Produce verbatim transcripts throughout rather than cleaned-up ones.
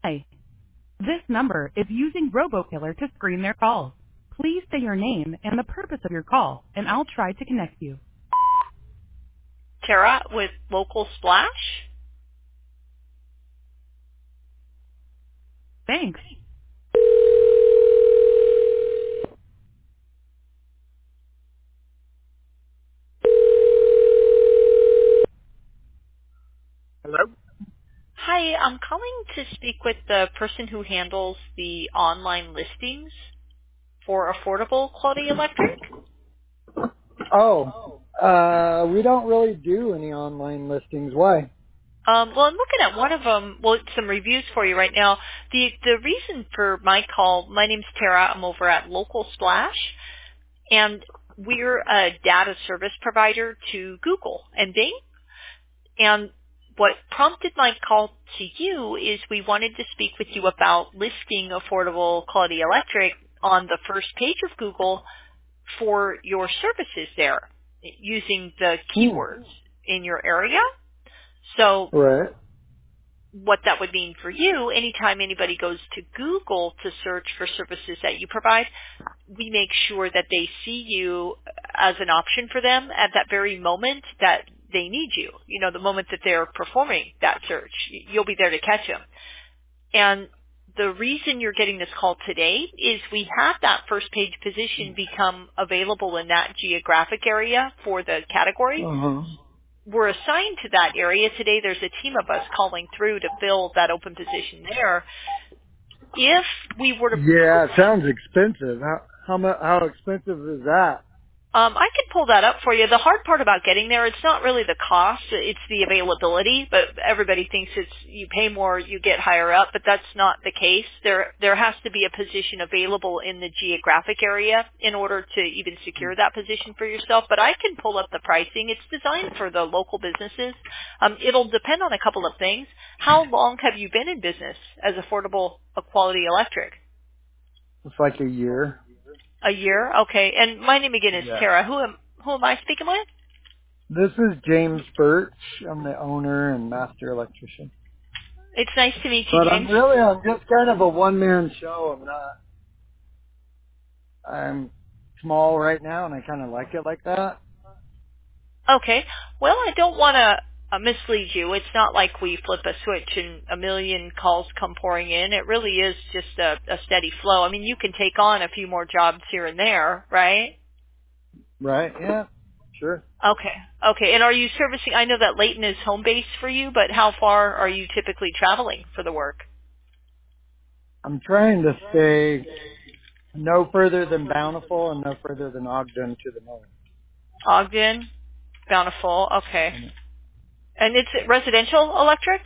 Hi. This number is using RoboKiller to screen their calls. Please say your name and the purpose of your call, and I'll try to connect you. Tara with Local Splash. Thanks. Hello? Hi, I'm calling to speak with the person who handles the online listings for affordable quality electric. Oh, uh, we don't really do any online listings. Why? Um, well, I'm looking at one of them. Well, some reviews for you right now. The the reason for my call, my name's Tara. I'm over at Local Splash, and we're a data service provider to Google and Bing. And what prompted my call to you is we wanted to speak with you about listing affordable quality electric on the first page of Google for your services there using the Hmm. keywords in your area. So Right. what that would mean for you, anytime anybody goes to Google to search for services that you provide, we make sure that they see you as an option for them at that very moment that they need you. You know, the moment that they're performing that search, you'll be there to catch them. And the reason you're getting this call today is we have that first page position become available in that geographic area for the category. Uh-huh. We're assigned to that area. Today there's a team of us calling through to fill that open position there. If we were to Yeah, it sounds expensive. How how mu- how expensive is that? Um, I could pull that up for you. The hard part about getting there, it's not really the cost, it's the availability, but everybody thinks it's you pay more, you get higher up, but that's not the case. There there has to be a position available in the geographic area in order to even secure that position for yourself, but I can pull up the pricing. It's designed for the local businesses. Um, it'll depend on a couple of things. How long have you been in business as affordable uh, quality electric? It's like a year. A year? Okay. And my name again is Yeah. Tara. Who am who am I speaking with? This is James Birch. I'm the owner and master electrician. It's nice to meet you, But I'm James. really, I'm just kind of a one-man show. I'm not, I'm small right now and I kind of like it like that. Okay. Well, I don't want to uh, mislead you. It's not like we flip a switch and a million calls come pouring in. It really is just a, a steady flow. I mean, you can take on a few more jobs here and there, right? Right? Yeah. Sure. Okay. Okay. And are you servicing, I know that Layton is home base for you, but how far are you typically traveling for the work? I'm trying to stay no further than Bountiful and no further than Ogden to the north. Ogden, Bountiful. Okay. And, And it's residential electric?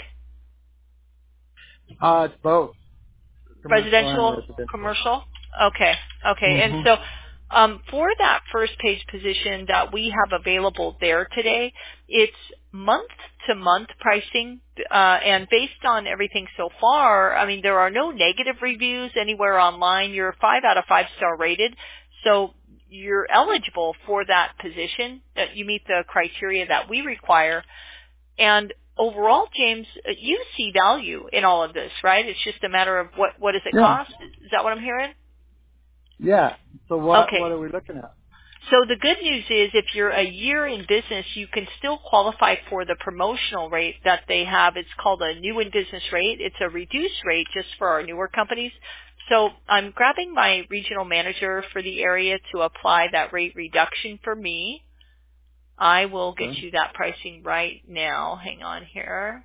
uh, it's both commercial and Residential, residential. commercial? Okay. Okay. And hmm so um, for that first page position that we have available there today, it's month to month pricing, uh, and based on everything so far, I mean, there are no negative reviews anywhere online. You're five out of five star rated. So you're eligible for that position. That you meet the criteria that we require. And overall, James, uh, you see value in all of this, right? It's just a matter of what, what does it Yeah. cost? Is that what I'm hearing? Yeah. So what, Okay. what are we looking at? So the good news is if you're a year in business, you can still qualify for the promotional rate that they have. It's called a new in business rate. It's a reduced rate just for our newer companies. So I'm grabbing my regional manager for the area to apply that rate reduction for me. I will get Okay. you that pricing right now. Hang on here.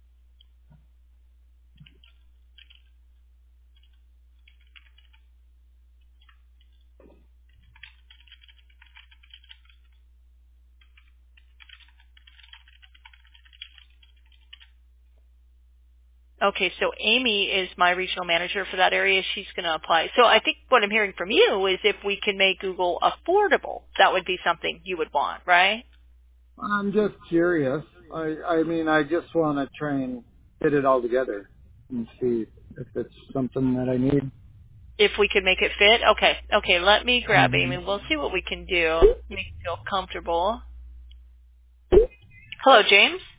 Okay, so Amy is my regional manager for that area. She's going to apply. So I think what I'm hearing from you is if we can make Google affordable, that would be something you would want, right? I'm just curious. I, I mean, I just want to try and fit it all together and see if it's something that I need. If we could make it fit. Okay, okay, let me grab hmm Amy. We'll see what we can do. Make you feel comfortable. Hello, James.